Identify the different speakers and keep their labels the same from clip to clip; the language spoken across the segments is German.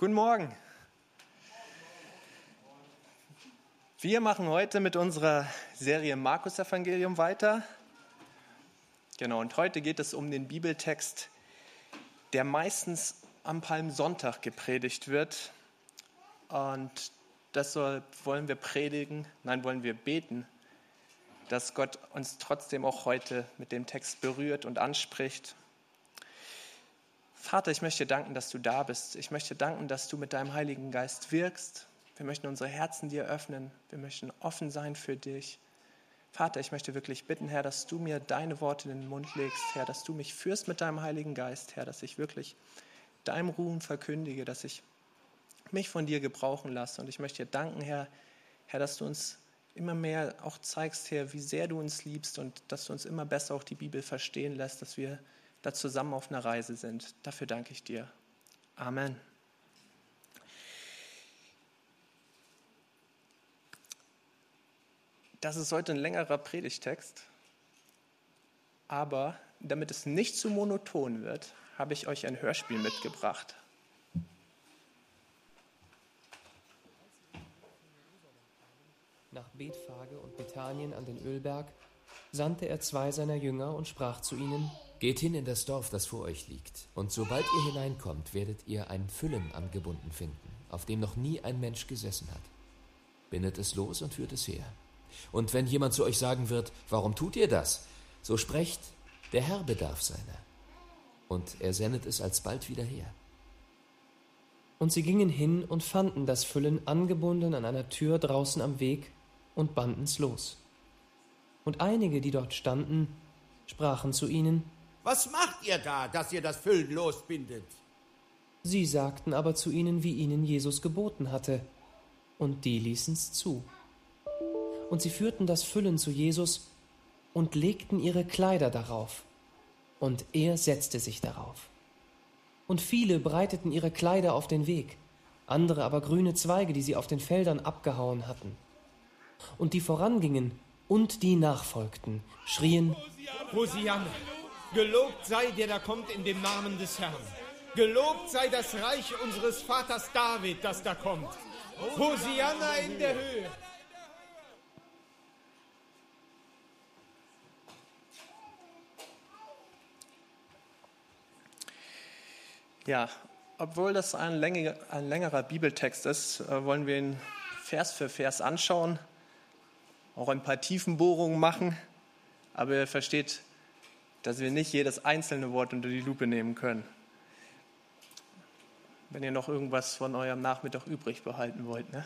Speaker 1: Guten Morgen. Wir machen heute mit unserer Serie Markus-Evangelium weiter. Genau, und heute geht es um den Bibeltext, der meistens am Palmsonntag gepredigt wird. Und deshalb wollen wir wollen wir beten, dass Gott uns trotzdem auch heute mit dem Text berührt und anspricht. Vater, ich möchte dir danken, dass du da bist. Ich möchte danken, dass du mit deinem Heiligen Geist wirkst. Wir möchten unsere Herzen dir öffnen. Wir möchten offen sein für dich. Vater, ich möchte wirklich bitten, Herr, dass du mir deine Worte in den Mund legst, Herr, dass du mich führst mit deinem Heiligen Geist, Herr, dass ich wirklich deinem Ruhm verkündige, dass ich mich von dir gebrauchen lasse. Und ich möchte dir danken, Herr, dass du uns immer mehr auch zeigst, Herr, wie sehr du uns liebst und dass du uns immer besser auch die Bibel verstehen lässt, dass wir da zusammen auf einer Reise sind. Dafür danke ich dir. Amen. Das ist heute ein längerer Predigtext, aber damit es nicht zu monoton wird, habe ich euch ein Hörspiel mitgebracht.
Speaker 2: Nach Bethphage und Bethanien an den Ölberg sandte er 2 seiner Jünger und sprach zu ihnen:
Speaker 3: Geht hin in das Dorf, das vor euch liegt, und sobald ihr hineinkommt, werdet ihr ein Füllen angebunden finden, auf dem noch nie ein Mensch gesessen hat. Bindet es los und führt es her. Und wenn jemand zu euch sagen wird, warum tut ihr das? So sprecht, der Herr bedarf seiner. Und er sendet es alsbald wieder her.
Speaker 2: Und sie gingen hin und fanden das Füllen angebunden an einer Tür draußen am Weg und banden's los. Und einige, die dort standen, sprachen zu ihnen:
Speaker 4: Was macht ihr da, dass ihr das Füllen losbindet?
Speaker 2: Sie sagten aber zu ihnen, wie ihnen Jesus geboten hatte, und die ließen's zu. Und sie führten das Füllen zu Jesus und legten ihre Kleider darauf, und er setzte sich darauf. Und viele breiteten ihre Kleider auf den Weg, andere aber grüne Zweige, die sie auf den Feldern abgehauen hatten. Und die vorangingen und die nachfolgten, schrien:
Speaker 5: Hosianna, gelobt sei der, der kommt in dem Namen des Herrn. Gelobt sei das Reich unseres Vaters David, das da kommt. Hosianna in der Höhe.
Speaker 1: Ja, obwohl das ein längerer Bibeltext ist, wollen wir ihn Vers für Vers anschauen, auch ein paar Tiefenbohrungen machen, aber ihr versteht, dass wir nicht jedes einzelne Wort unter die Lupe nehmen können. Wenn ihr noch irgendwas von eurem Nachmittag übrig behalten wollt, ne?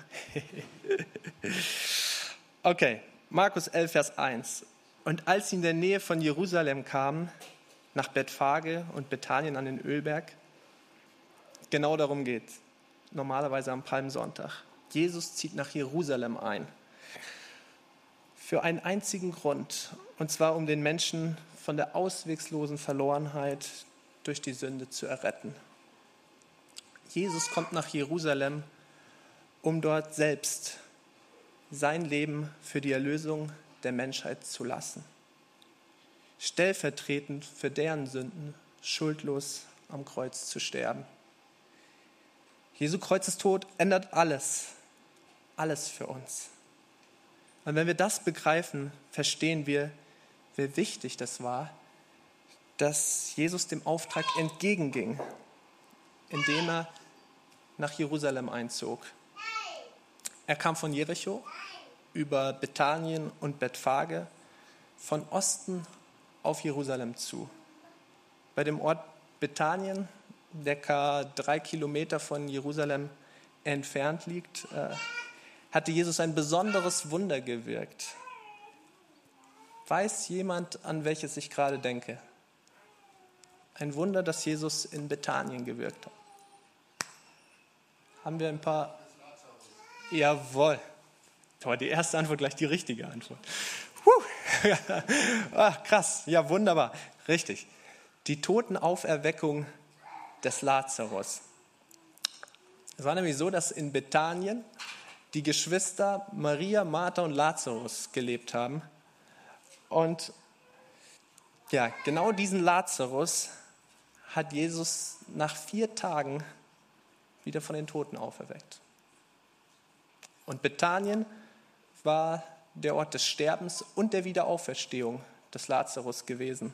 Speaker 1: Okay, Markus 11, Vers 1. Und als sie in der Nähe von Jerusalem kamen, nach Bethphage und Bethanien an den Ölberg, genau darum geht es, normalerweise am Palmsonntag. Jesus zieht nach Jerusalem ein. Für einen einzigen Grund, und zwar um den Menschen von der ausweglosen Verlorenheit durch die Sünde zu erretten. Jesus kommt nach Jerusalem, um dort selbst sein Leben für die Erlösung der Menschheit zu lassen. Stellvertretend für deren Sünden schuldlos am Kreuz zu sterben. Jesu Kreuzestod ändert alles für uns. Und wenn wir das begreifen, verstehen wir, wie wichtig das war, dass Jesus dem Auftrag entgegenging, indem er nach Jerusalem einzog. Er kam von Jericho über Bethanien und Bethphage von Osten auf Jerusalem zu. Bei dem Ort Bethanien, der 3 Kilometer von Jerusalem entfernt liegt, hatte Jesus ein besonderes Wunder gewirkt. Weiß jemand, an welches ich gerade denke? Ein Wunder, das Jesus in Bethanien gewirkt hat. Haben wir ein paar? Jawohl. Aber die erste Antwort gleich die richtige Antwort. Ach, krass, ja wunderbar, richtig. Die Totenauferweckung des Lazarus. Es war nämlich so, dass in Bethanien die Geschwister Maria, Martha und Lazarus gelebt haben. Und ja, genau diesen Lazarus hat Jesus nach 4 Tagen wieder von den Toten auferweckt. Und Bethanien war der Ort des Sterbens und der Wiederauferstehung des Lazarus gewesen.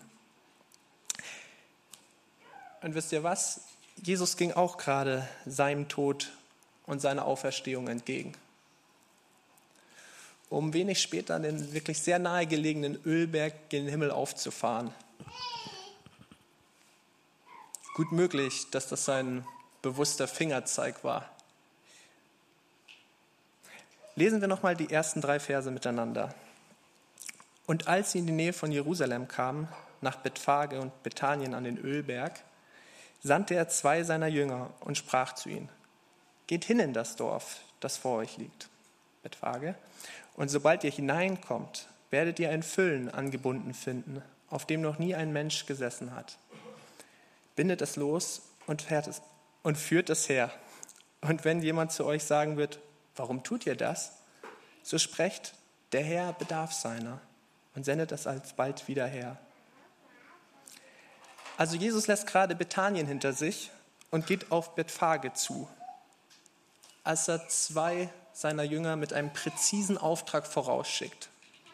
Speaker 1: Und wisst ihr was? Jesus ging auch gerade seinem Tod und seiner Auferstehung entgegen. Um wenig später den wirklich sehr nahegelegenen Ölberg gen Himmel aufzufahren. Gut möglich, dass das sein bewusster Fingerzeig war. Lesen wir nochmal die ersten 3 Verse miteinander. Und als sie in die Nähe von Jerusalem kamen, nach Bethphage und Bethanien an den Ölberg, sandte er 2 seiner Jünger und sprach zu ihnen: Geht hin in das Dorf, das vor euch liegt, Bethphage, und sobald ihr hineinkommt, werdet ihr ein Füllen angebunden finden, auf dem noch nie ein Mensch gesessen hat. Bindet es los und führt es her. Und wenn jemand zu euch sagen wird: Warum tut ihr das? So sprecht: Der Herr bedarf seiner, und sendet es alsbald wieder her. Also Jesus lässt gerade Bethanien hinter sich und geht auf Bethphage zu, als er 2 seiner Jünger mit einem präzisen Auftrag vorausschickt.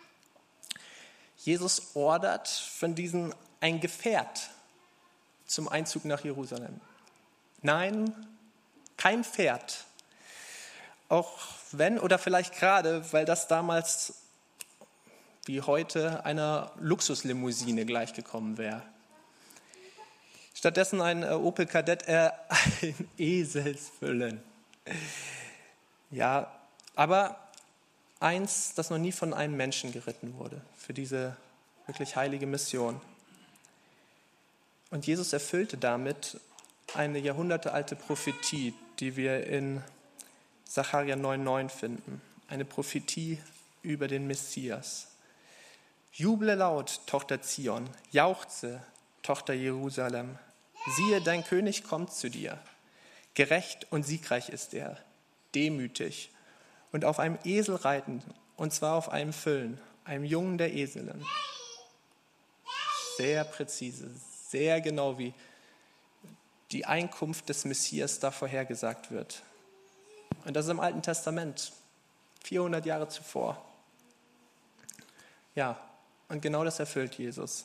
Speaker 1: Jesus ordert von diesen ein Gefährt zum Einzug nach Jerusalem. Nein, kein Pferd. Auch wenn oder vielleicht gerade, weil das damals wie heute einer Luxuslimousine gleichgekommen wäre. Stattdessen ein Opel Kadett, ein Eselsfüllen. Ja, aber eins, das noch nie von einem Menschen geritten wurde, für diese wirklich heilige Mission. Und Jesus erfüllte damit eine jahrhundertealte Prophetie, die wir in Sacharja 9,9 finden. Eine Prophetie über den Messias. Juble laut, Tochter Zion, jauchze, Tochter Jerusalem. Siehe, dein König kommt zu dir. Gerecht und siegreich ist er, demütig und auf einem Esel reiten, und zwar auf einem Füllen, einem Jungen der Eselin. Sehr präzise, sehr genau, wie die Einkunft des Messias da vorhergesagt wird. Und das ist im Alten Testament, 400 Jahre zuvor. Ja, und genau das erfüllt Jesus.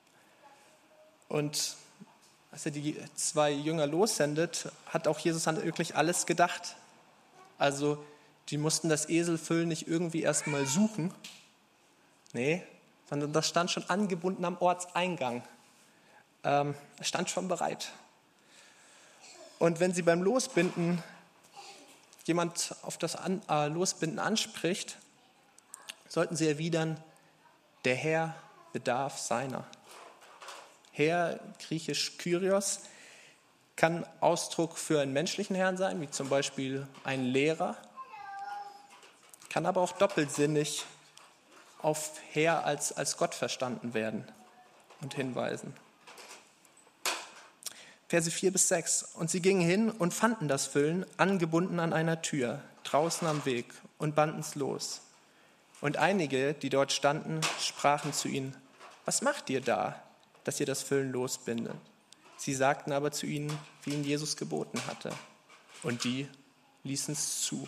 Speaker 1: Und als er die 2 Jünger lossendet, hat auch Jesus an wirklich alles gedacht. Also die mussten das Eselfüllen nicht irgendwie erstmal suchen. Nee, sondern das stand schon angebunden am Ortseingang. Es stand schon bereit. Und wenn sie beim Losbinden jemand auf das Losbinden anspricht, sollten sie erwidern: Der Herr bedarf seiner. Herr, griechisch Kyrios, kann Ausdruck für einen menschlichen Herrn sein, wie zum Beispiel ein Lehrer, kann aber auch doppelsinnig auf Herr als Gott verstanden werden und hinweisen. Verse 4-6. Und sie gingen hin und fanden das Füllen angebunden an einer Tür, draußen am Weg, und banden es los. Und einige, die dort standen, sprachen zu ihnen: Was macht ihr da, dass ihr das Füllen losbindet? Sie sagten aber zu ihnen, wie ihnen Jesus geboten hatte. Und die ließen es zu.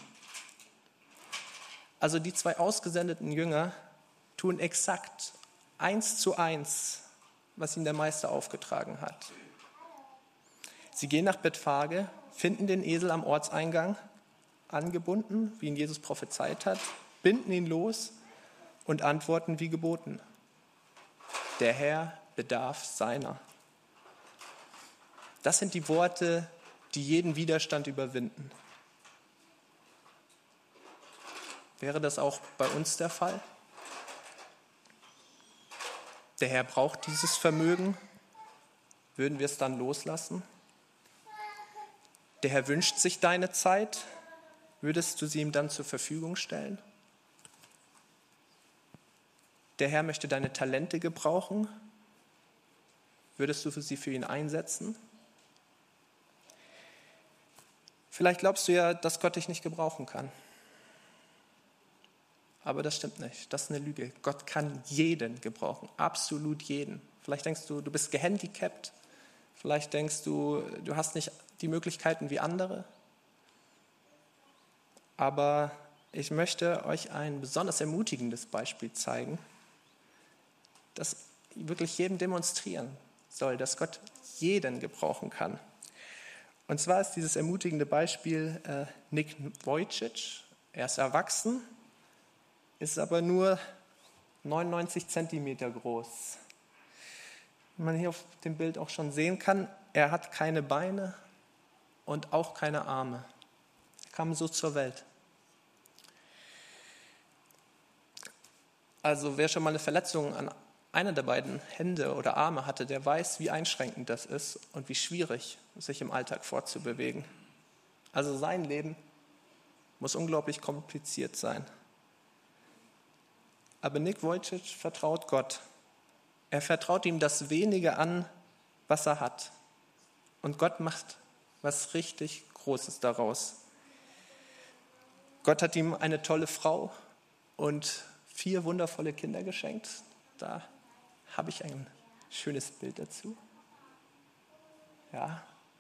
Speaker 1: Also die 2 ausgesendeten Jünger tun exakt 1:1, was ihnen der Meister aufgetragen hat. Sie gehen nach Bethphage, finden den Esel am Ortseingang, angebunden, wie ihn Jesus prophezeit hat, binden ihn los und antworten wie geboten: Der Herr bedarf seiner. Das sind die Worte, die jeden Widerstand überwinden. Wäre das auch bei uns der Fall? Der Herr braucht dieses Vermögen. Würden wir es dann loslassen? Der Herr wünscht sich deine Zeit. Würdest du sie ihm dann zur Verfügung stellen? Der Herr möchte deine Talente gebrauchen. Würdest du sie für ihn einsetzen? Vielleicht glaubst du ja, dass Gott dich nicht gebrauchen kann. Aber das stimmt nicht. Das ist eine Lüge. Gott kann jeden gebrauchen, absolut jeden. Vielleicht denkst du, du bist gehandicapt. Vielleicht denkst du, du hast nicht die Möglichkeiten wie andere. Aber ich möchte euch ein besonders ermutigendes Beispiel zeigen, das wirklich jedem demonstrieren soll, dass Gott jeden gebrauchen kann. Und zwar ist dieses ermutigende Beispiel Nick Vujicic. Er ist erwachsen, ist aber nur 99 Zentimeter groß. Wie man hier auf dem Bild auch schon sehen kann, er hat keine Beine und auch keine Arme. Er kam so zur Welt. Also wer schon mal eine Verletzung an einer der beiden Hände oder Arme hatte, der weiß, wie einschränkend das ist und wie schwierig, sich im Alltag fortzubewegen. Also sein Leben muss unglaublich kompliziert sein. Aber Nick Vujicic vertraut Gott. Er vertraut ihm das Wenige an, was er hat. Und Gott macht was richtig Großes daraus. Gott hat ihm eine tolle Frau und 4 wundervolle Kinder geschenkt. Da habe ich ein schönes Bild dazu. Ja.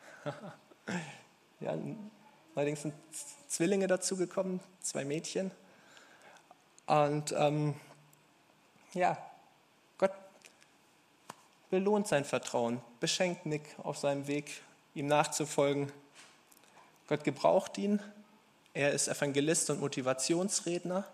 Speaker 1: Ja, allerdings sind Zwillinge dazugekommen, 2 Mädchen. Und Gott belohnt sein Vertrauen, beschenkt Nick auf seinem Weg, ihm nachzufolgen. Gott gebraucht ihn. Er ist Evangelist und Motivationsredner.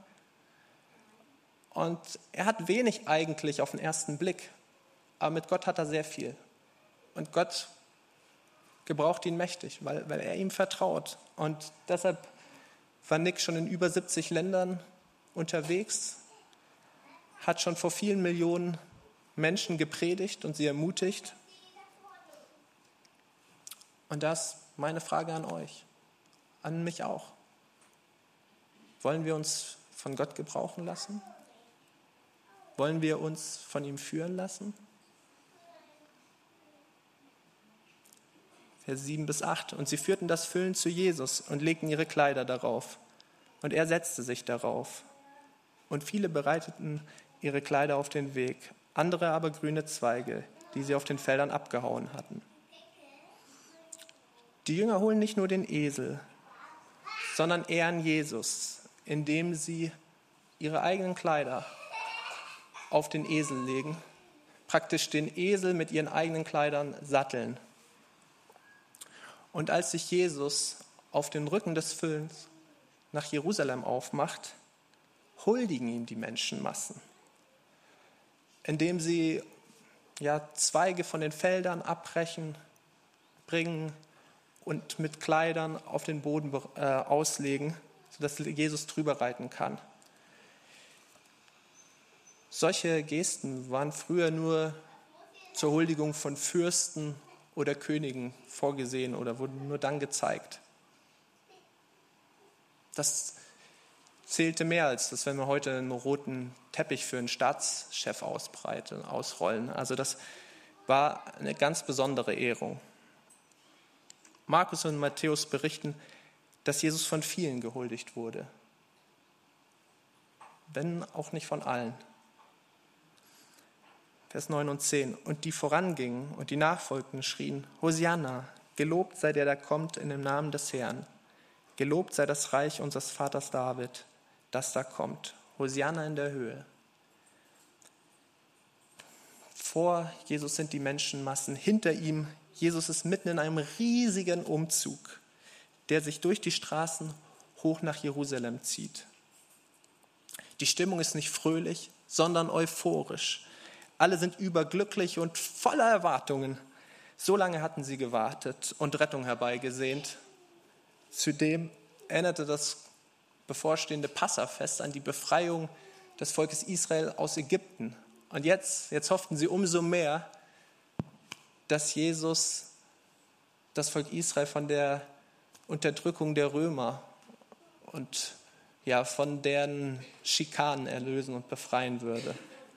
Speaker 1: Und er hat wenig eigentlich auf den ersten Blick, aber mit Gott hat er sehr viel. Und Gott gebraucht ihn mächtig, weil er ihm vertraut. Und deshalb war Nick schon in über 70 Ländern unterwegs, hat schon vor vielen Millionen Menschen gepredigt und sie ermutigt. Und das ist meine Frage an euch, an mich auch. Wollen wir uns von Gott gebrauchen lassen? Wollen wir uns von ihm führen lassen? Vers 7-8. Und sie führten das Füllen zu Jesus und legten ihre Kleider darauf. Und er setzte sich darauf. Und viele bereiteten ihre Kleider auf den Weg, andere aber grüne Zweige, die sie auf den Feldern abgehauen hatten. Die Jünger holen nicht nur den Esel, sondern ehren Jesus, indem sie ihre eigenen Kleider auf den Esel legen, praktisch den Esel mit ihren eigenen Kleidern satteln. Und als sich Jesus auf den Rücken des Füllens nach Jerusalem aufmacht, huldigen ihm die Menschenmassen, indem sie Zweige von den Feldern abbrechen, bringen und mit Kleidern auf den Boden auslegen, sodass Jesus drüber reiten kann. Solche Gesten waren früher nur zur Huldigung von Fürsten oder Königen vorgesehen oder wurden nur dann gezeigt. Das zählte mehr als das, wenn wir heute einen roten Teppich für einen Staatschef ausrollen. Also das war eine ganz besondere Ehrung. Markus und Matthäus berichten, dass Jesus von vielen gehuldigt wurde, wenn auch nicht von allen. Vers 9 und 10. Und die vorangingen und die nachfolgten schrien, Hosianna, gelobt sei der, der kommt in dem Namen des Herrn. Gelobt sei das Reich unseres Vaters David, das da kommt. Hosianna in der Höhe. Vor Jesus sind die Menschenmassen, hinter ihm, Jesus ist mitten in einem riesigen Umzug, der sich durch die Straßen hoch nach Jerusalem zieht. Die Stimmung ist nicht fröhlich, sondern euphorisch. Alle sind überglücklich und voller Erwartungen. So lange hatten sie gewartet und Rettung herbeigesehnt. Zudem erinnerte das bevorstehende Passafest an die Befreiung des Volkes Israel aus Ägypten. Und jetzt hofften sie umso mehr, dass Jesus das Volk Israel von der Unterdrückung der Römer und von deren Schikanen erlösen und befreien würde.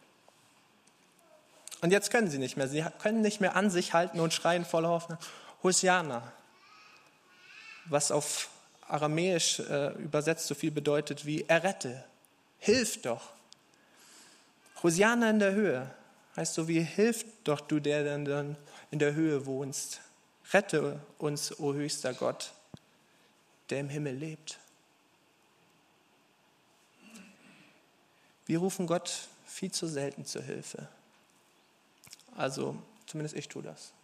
Speaker 1: Und jetzt können sie nicht mehr. Sie können nicht mehr an sich halten und schreien voller Hoffnung, Hosianna, was auf Aramäisch übersetzt so viel bedeutet wie errette, hilf doch. Hosianna in der Höhe heißt so wie hilf doch du, der dann in der Höhe wohnst. Rette uns, o höchster Gott, der im Himmel lebt. Wir rufen Gott viel zu selten zur Hilfe. Also zumindest ich tue das.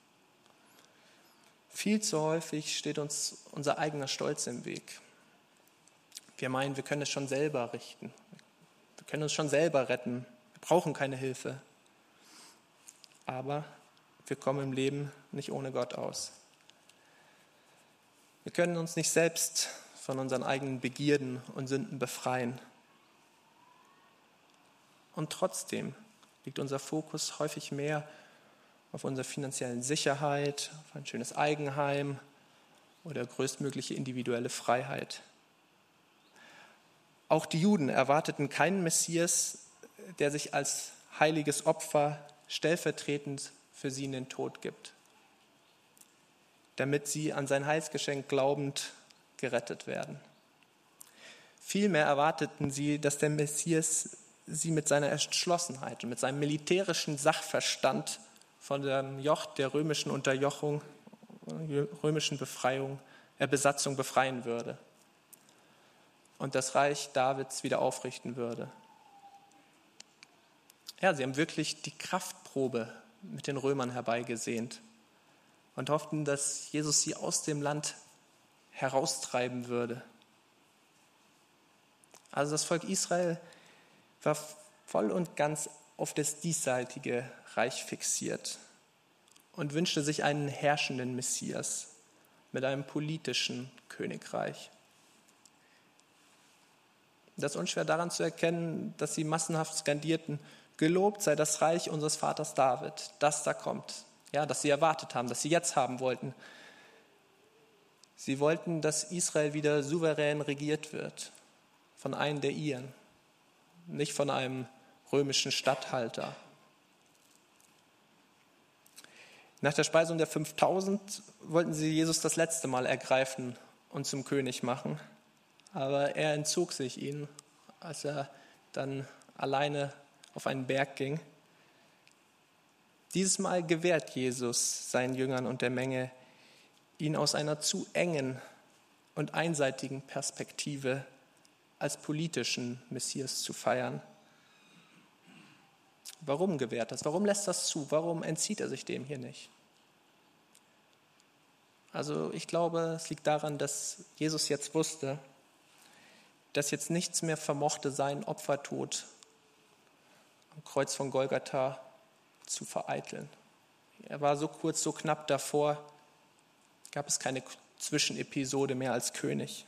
Speaker 1: Viel zu häufig steht uns unser eigener Stolz im Weg. Wir meinen, wir können es schon selber richten. Wir können uns schon selber retten. Wir brauchen keine Hilfe. Aber wir kommen im Leben nicht ohne Gott aus. Wir können uns nicht selbst von unseren eigenen Begierden und Sünden befreien. Und trotzdem liegt unser Fokus häufig mehr auf unserer finanziellen Sicherheit, auf ein schönes Eigenheim oder größtmögliche individuelle Freiheit. Auch die Juden erwarteten keinen Messias, der sich als heiliges Opfer stellvertretend für sie in den Tod gibt, damit sie an sein Heilsgeschenk glaubend gerettet werden. Vielmehr erwarteten sie, dass der Messias sie mit seiner Entschlossenheit und mit seinem militärischen Sachverstand von dem Joch der römischen Unterjochung, römischen Besatzung befreien würde und das Reich Davids wieder aufrichten würde. Ja, sie haben wirklich die Kraftprobe mit den Römern herbeigesehnt und hofften, dass Jesus sie aus dem Land heraustreiben würde. Also das Volk Israel war voll und ganz auf das diesseitige Reich fixiert und wünschte sich einen herrschenden Messias mit einem politischen Königreich. Das ist unschwer daran zu erkennen, dass sie massenhaft skandierten: Gelobt sei das Reich unseres Vaters David, das da kommt. Ja, das sie erwartet haben, das sie jetzt haben wollten. Sie wollten, dass Israel wieder souverän regiert wird von einem der ihren, nicht von einem römischen Statthalter. Nach der Speisung der 5000 wollten sie Jesus das letzte Mal ergreifen und zum König machen, aber er entzog sich ihnen, als er dann alleine auf einen Berg ging. Dieses Mal gewährt Jesus seinen Jüngern und der Menge, ihn aus einer zu engen und einseitigen Perspektive als politischen Messias zu feiern. Warum gewährt das? Warum lässt das zu? Warum entzieht er sich dem hier nicht? Also ich glaube, es liegt daran, dass Jesus jetzt wusste, dass jetzt nichts mehr vermochte, seinen Opfertod am Kreuz von Golgatha zu vereiteln. Er war so kurz, so knapp davor, gab es keine Zwischenepisode mehr als König.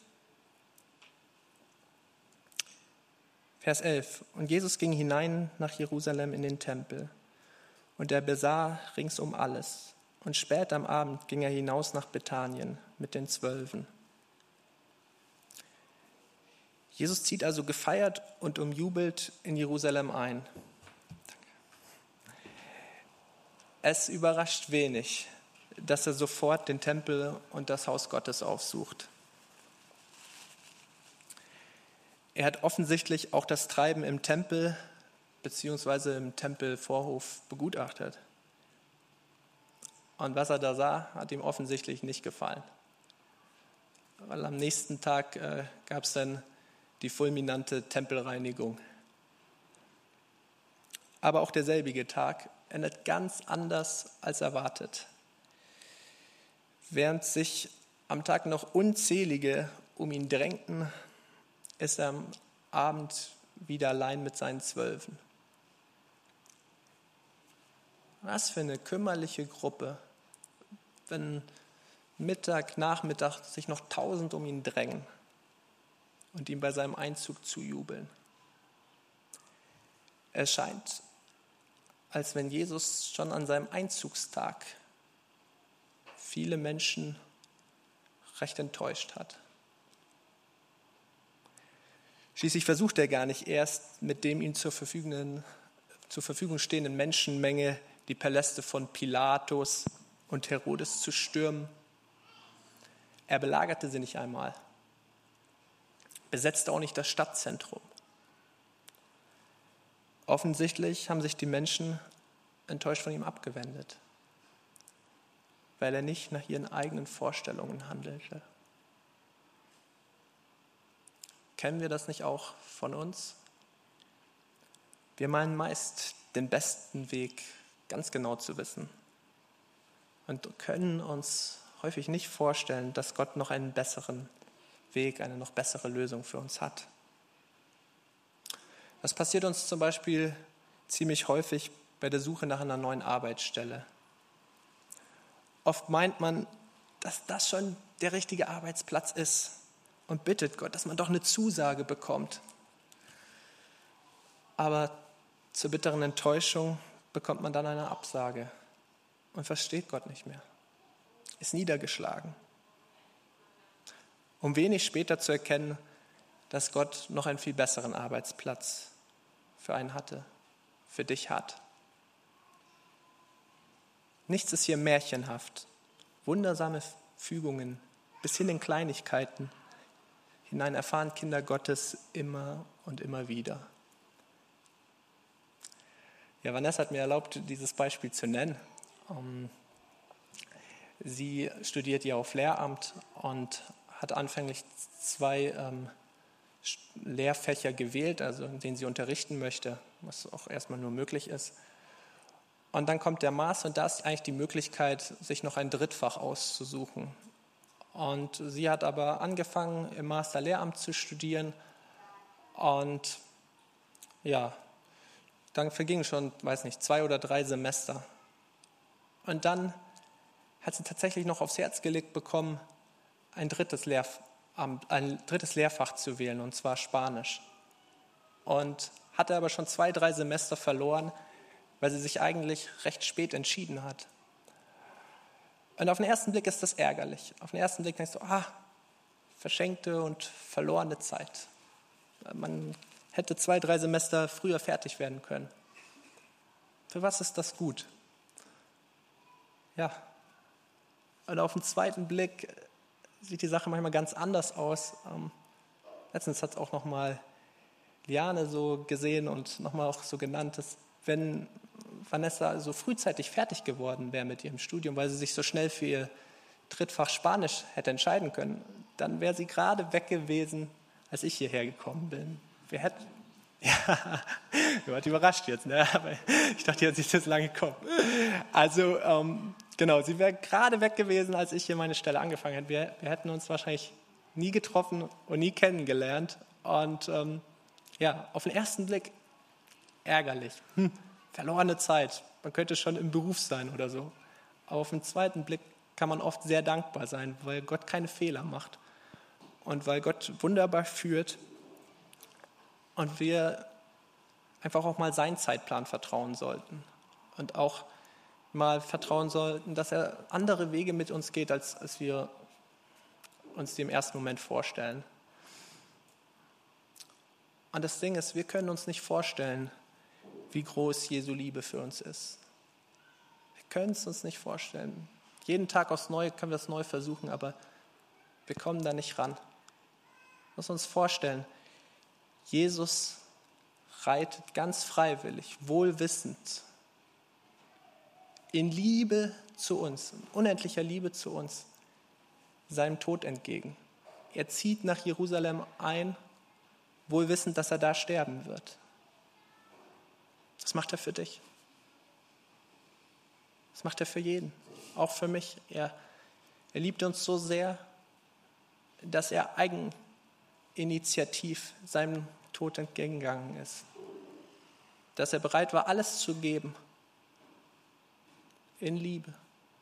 Speaker 1: Vers 11. Und Jesus ging hinein nach Jerusalem in den Tempel, und er besah ringsum alles. Und spät am Abend ging er hinaus nach Bethanien mit den 12. Jesus zieht also gefeiert und umjubelt in Jerusalem ein. Es überrascht wenig, dass er sofort den Tempel und das Haus Gottes aufsucht. Er hat offensichtlich auch das Treiben im Tempel bzw. im Tempelvorhof begutachtet. Und was er da sah, hat ihm offensichtlich nicht gefallen. Weil am nächsten Tag gab es dann die fulminante Tempelreinigung. Aber auch derselbige Tag endet ganz anders als erwartet. Während sich am Tag noch unzählige um ihn drängten, ist er am Abend wieder allein mit seinen 12. Was für eine kümmerliche Gruppe, wenn Mittag, Nachmittag sich noch 1000 um ihn drängen und ihm bei seinem Einzug zujubeln. Es scheint, als wenn Jesus schon an seinem Einzugstag viele Menschen recht enttäuscht hat. Schließlich versucht er gar nicht erst, mit dem ihm zur Verfügung stehenden Menschenmenge die Paläste von Pilatus und Herodes zu stürmen. Er belagerte sie nicht einmal, besetzte auch nicht das Stadtzentrum. Offensichtlich haben sich die Menschen enttäuscht von ihm abgewendet, weil er nicht nach ihren eigenen Vorstellungen handelte. Kennen wir das nicht auch von uns? Wir meinen meist, den besten Weg ganz genau zu wissen und können uns häufig nicht vorstellen, dass Gott noch einen besseren Weg, eine noch bessere Lösung für uns hat. Das passiert uns zum Beispiel ziemlich häufig bei der Suche nach einer neuen Arbeitsstelle. Oft meint man, dass das schon der richtige Arbeitsplatz ist und bittet Gott, dass man doch eine Zusage bekommt. Aber zur bitteren Enttäuschung bekommt man dann eine Absage und versteht Gott nicht mehr, ist niedergeschlagen. Um wenig später zu erkennen, dass Gott noch einen viel besseren Arbeitsplatz für einen hatte, für dich hat. Nichts ist hier märchenhaft. Wundersame Fügungen bis hin in Kleinigkeiten hinein erfahren Kinder Gottes immer und immer wieder. Ja, Vanessa hat mir erlaubt, dieses Beispiel zu nennen. Sie studiert ja auf Lehramt und hat anfänglich 2 Lehrfächer gewählt, also in denen sie unterrichten möchte, was auch erstmal nur möglich ist. Und dann kommt der Master und da ist eigentlich die Möglichkeit, sich noch ein Drittfach auszusuchen. Und sie hat aber angefangen, im Master Lehramt zu studieren und ja, dann vergingen schon, 2 oder 3 Semester. Und dann hat sie tatsächlich noch aufs Herz gelegt bekommen, ein drittes Lehrfach zu wählen, und zwar Spanisch. Und hatte aber schon 2, 3 Semester verloren, weil sie sich eigentlich recht spät entschieden hat. Und auf den ersten Blick ist das ärgerlich. Auf den ersten Blick denkst du, verschenkte und verlorene Zeit. Man hätte 2, 3 Semester früher fertig werden können. Für was ist das gut? Ja. Und auf den zweiten Blick sieht die Sache manchmal ganz anders aus. Letztens hat es auch nochmal Liane so gesehen und nochmal auch so genannt, dass wenn Vanessa so frühzeitig fertig geworden wäre mit ihrem Studium, weil sie sich so schnell für ihr Drittfach Spanisch hätte entscheiden können, dann wäre sie gerade weg gewesen, als ich hierher gekommen bin. Wir hätten, ja, du warst überrascht jetzt, ne? Aber ich dachte, jetzt ist das lange gekommen. Also, genau, sie wäre gerade weg gewesen, als ich hier meine Stelle angefangen hätte. Wir hätten uns wahrscheinlich nie getroffen und nie kennengelernt. Und auf den ersten Blick ärgerlich. Verlorene Zeit. Man könnte schon im Beruf sein oder so. Aber auf den zweiten Blick kann man oft sehr dankbar sein, weil Gott keine Fehler macht und weil Gott wunderbar führt und wir einfach auch mal seinen Zeitplan vertrauen sollten und auch mal vertrauen sollten, dass er andere Wege mit uns geht, als wir uns die im ersten Moment vorstellen. Und das Ding ist, wir können uns nicht vorstellen, wie groß Jesu Liebe für uns ist. Wir können es uns nicht vorstellen. Jeden Tag aufs Neue können wir es neu versuchen, aber wir kommen da nicht ran. Wir müssen uns vorstellen, Jesus reitet ganz freiwillig, wohlwissend, in Liebe zu uns, in unendlicher Liebe zu uns, seinem Tod entgegen. Er zieht nach Jerusalem ein, wohlwissend, dass er da sterben wird. Das macht er für dich. Das macht er für jeden, auch für mich. Er liebt uns so sehr, dass er eigeninitiativ seinem Tod entgegengegangen ist. Dass er bereit war, alles zu geben, in Liebe,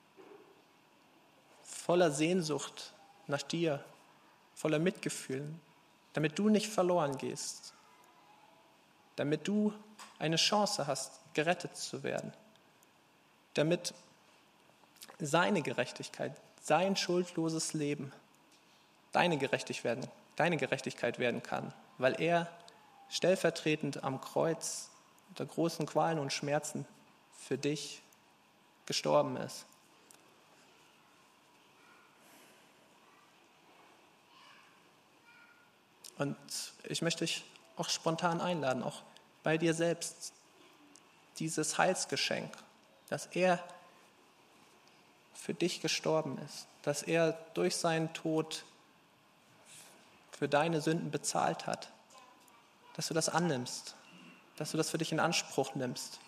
Speaker 1: voller Sehnsucht nach dir, voller Mitgefühl, damit du nicht verloren gehst, damit du eine Chance hast, gerettet zu werden, damit seine Gerechtigkeit, sein schuldloses Leben deine Gerechtigkeit werden kann, weil er stellvertretend am Kreuz unter großen Qualen und Schmerzen für dich gestorben ist. Und ich möchte dich auch spontan einladen, auch bei dir selbst, dieses Heilsgeschenk, dass er für dich gestorben ist, dass er durch seinen Tod für deine Sünden bezahlt hat, dass du das annimmst, dass du das für dich in Anspruch nimmst.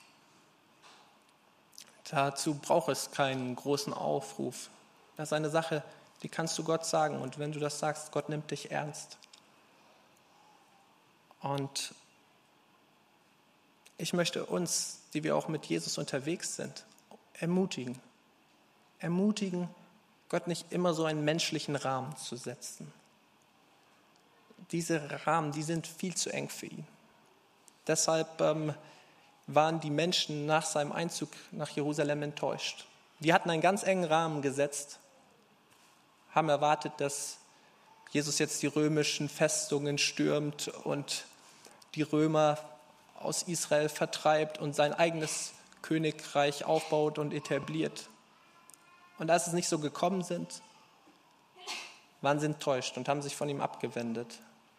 Speaker 1: Dazu braucht es keinen großen Aufruf. Das ist eine Sache, die kannst du Gott sagen. Und wenn du das sagst, Gott nimmt dich ernst. Und ich möchte uns, die wir auch mit Jesus unterwegs sind, ermutigen. Ermutigen, Gott nicht immer so einen menschlichen Rahmen zu setzen. Diese Rahmen, die sind viel zu eng für ihn. Deshalb waren die Menschen nach seinem Einzug nach Jerusalem enttäuscht. Die hatten einen ganz engen Rahmen gesetzt, haben erwartet, dass Jesus jetzt die römischen Festungen stürmt und die Römer aus Israel vertreibt und sein eigenes Königreich aufbaut und etabliert. Und als es nicht so gekommen sind, waren sie enttäuscht und haben sich von ihm abgewendet.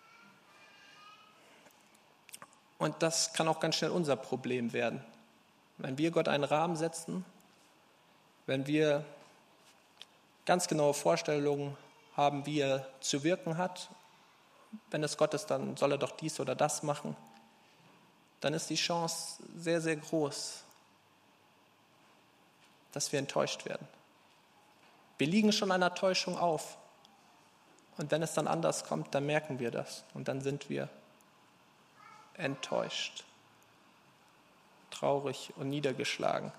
Speaker 1: Und das kann auch ganz schnell unser Problem werden. Wenn wir Gott einen Rahmen setzen, wenn wir ganz genaue Vorstellungen haben, wie er zu wirken hat, wenn es Gott ist, dann soll er doch dies oder das machen, dann ist die Chance sehr, sehr groß, dass wir enttäuscht werden. Wir liegen schon einer Täuschung auf. Und wenn es dann anders kommt, dann merken wir das. Und dann sind wir enttäuscht, traurig und niedergeschlagen.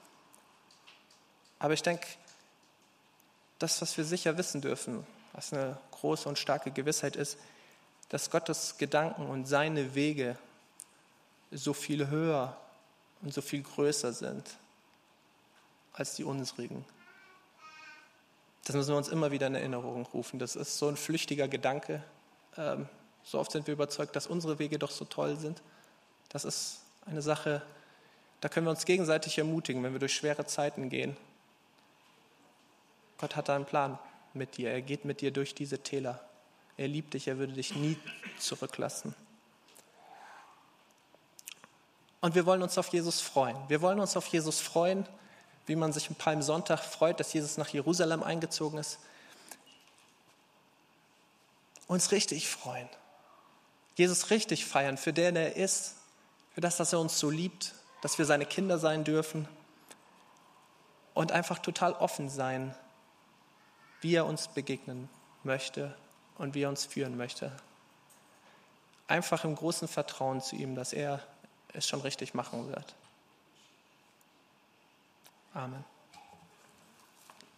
Speaker 1: Aber ich denke, das, was wir sicher wissen dürfen, was eine große und starke Gewissheit ist, dass Gottes Gedanken und seine Wege so viel höher und so viel größer sind als die unsrigen. Das müssen wir uns immer wieder in Erinnerung rufen. Das ist so ein flüchtiger Gedanke. So oft sind wir überzeugt, dass unsere Wege doch so toll sind. Das ist eine Sache, da können wir uns gegenseitig ermutigen, wenn wir durch schwere Zeiten gehen. Gott hat da einen Plan mit dir. Er geht mit dir durch diese Täler. Er liebt dich, er würde dich nie zurücklassen. Und wir wollen uns auf Jesus freuen. Wir wollen uns auf Jesus freuen, wie man sich am Palmsonntag freut, dass Jesus nach Jerusalem eingezogen ist. Uns richtig freuen. Jesus richtig feiern für den er ist, für das, dass er uns so liebt, dass wir seine Kinder sein dürfen und einfach total offen sein, wie er uns begegnen möchte und wie er uns führen möchte. Einfach im großen Vertrauen zu ihm, dass er es schon richtig machen wird. Amen.